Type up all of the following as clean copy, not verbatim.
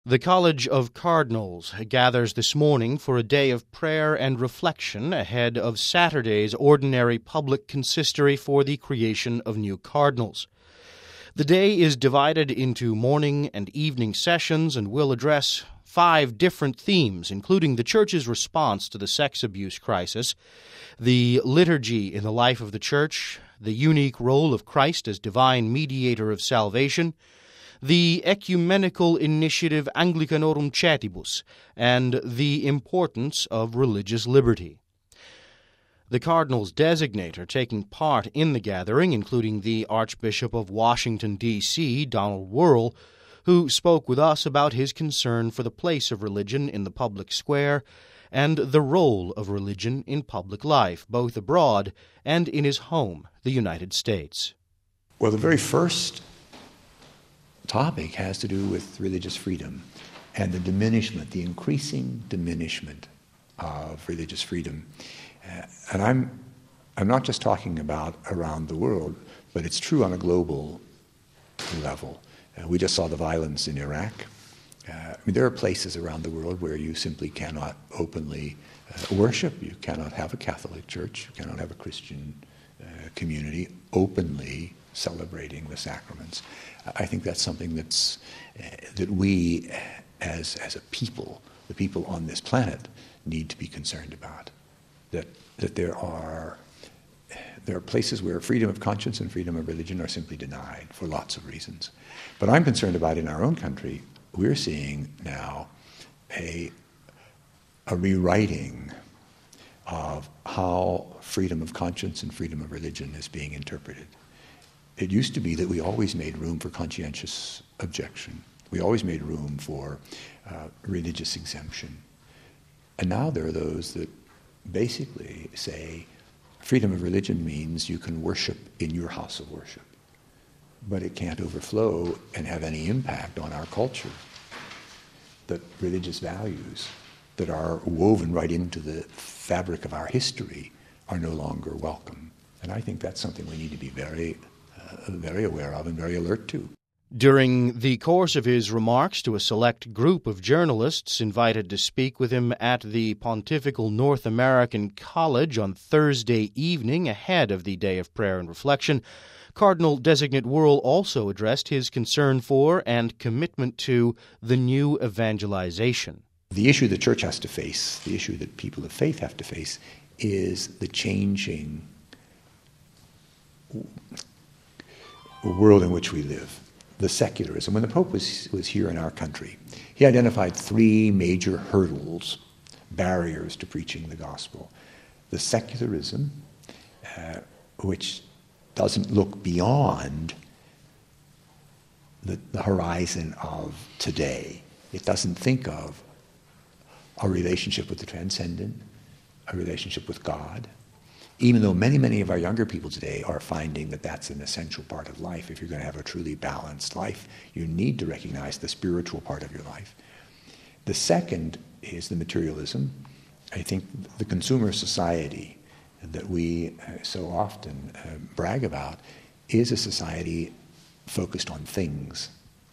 The College of Cardinals gathers this morning for a day of prayer and reflection ahead of Saturday's ordinary public consistory for the creation of new cardinals. The day is divided into morning and evening sessions and will address 5 different themes, including the Church's response to the sex abuse crisis, the liturgy in the life of the Church, the unique role of Christ as divine mediator of salvation, the ecumenical initiative Anglicanorum Cetibus, and the importance of religious liberty. The cardinals designate are taking part in the gathering, including the Archbishop of Washington, D.C., Donald Wuerl, who spoke with us about his concern for the place of religion in the public square and the role of religion in public life, both abroad and in his home, the United States. Well, the very first topic has to do with religious freedom and the diminishment, the increasing diminishment of religious freedom. And I'm not just talking about around the world, but it's true on a global level. We just saw the violence in Iraq. There are places around the world where you simply cannot openly worship. You cannot have a Catholic church. You cannot have a Christian community openly celebrating the sacraments. I think that's something that we, as a people, the people on this planet, need to be concerned about. That there are places where freedom of conscience and freedom of religion are simply denied for lots of reasons. But I'm concerned about in our own country, we're seeing now a rewriting of how freedom of conscience and freedom of religion is being interpreted. It used to be that we always made room for conscientious objection. We always made room for religious exemption. And now there are those that basically say freedom of religion means you can worship in your house of worship, but it can't overflow and have any impact on our culture. That religious values that are woven right into the fabric of our history are no longer welcome. And I think that's something we need to be very aware of and very alert to. During the course of his remarks to a select group of journalists invited to speak with him at the Pontifical North American College on Thursday evening ahead of the Day of Prayer and Reflection, Cardinal Designate Wuerl also addressed his concern for and commitment to the new evangelization. The issue the Church has to face, the issue that people of faith have to face, is the changing world in which we live, the secularism. When the Pope was here in our country, he identified 3 major hurdles, barriers to preaching the gospel. The secularism, which doesn't look beyond the horizon of today. It doesn't think of a relationship with the transcendent, a relationship with God, even though many, many of our younger people today are finding that that's an essential part of life. If you're going to have a truly balanced life, you need to recognize the spiritual part of your life. The second is the materialism. I think the consumer society that we so often brag about is a society focused on things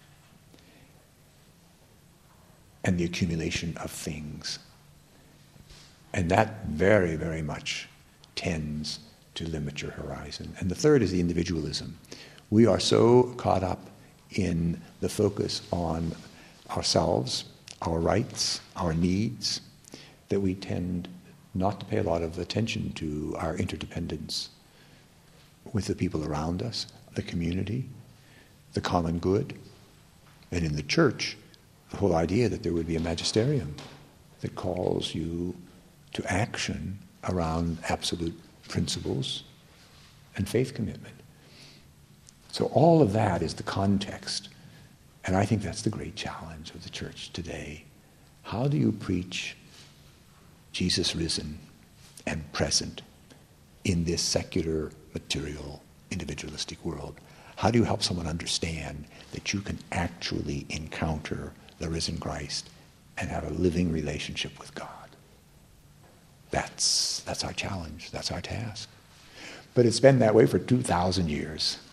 and the accumulation of things. And that very, very much tends to limit your horizon. And the third is the individualism. We are so caught up in the focus on ourselves, our rights, our needs, that we tend not to pay a lot of attention to our interdependence with the people around us, the community, the common good. And in the Church, the whole idea that there would be a magisterium that calls you to action around absolute principles and faith commitment. So all of that is the context, and I think that's the great challenge of the Church today. How do you preach Jesus risen and present in this secular, material, individualistic world? How do you help someone understand that you can actually encounter the risen Christ and have a living relationship with God? That's our challenge. That's our task. But it's been that way for 2,000 years.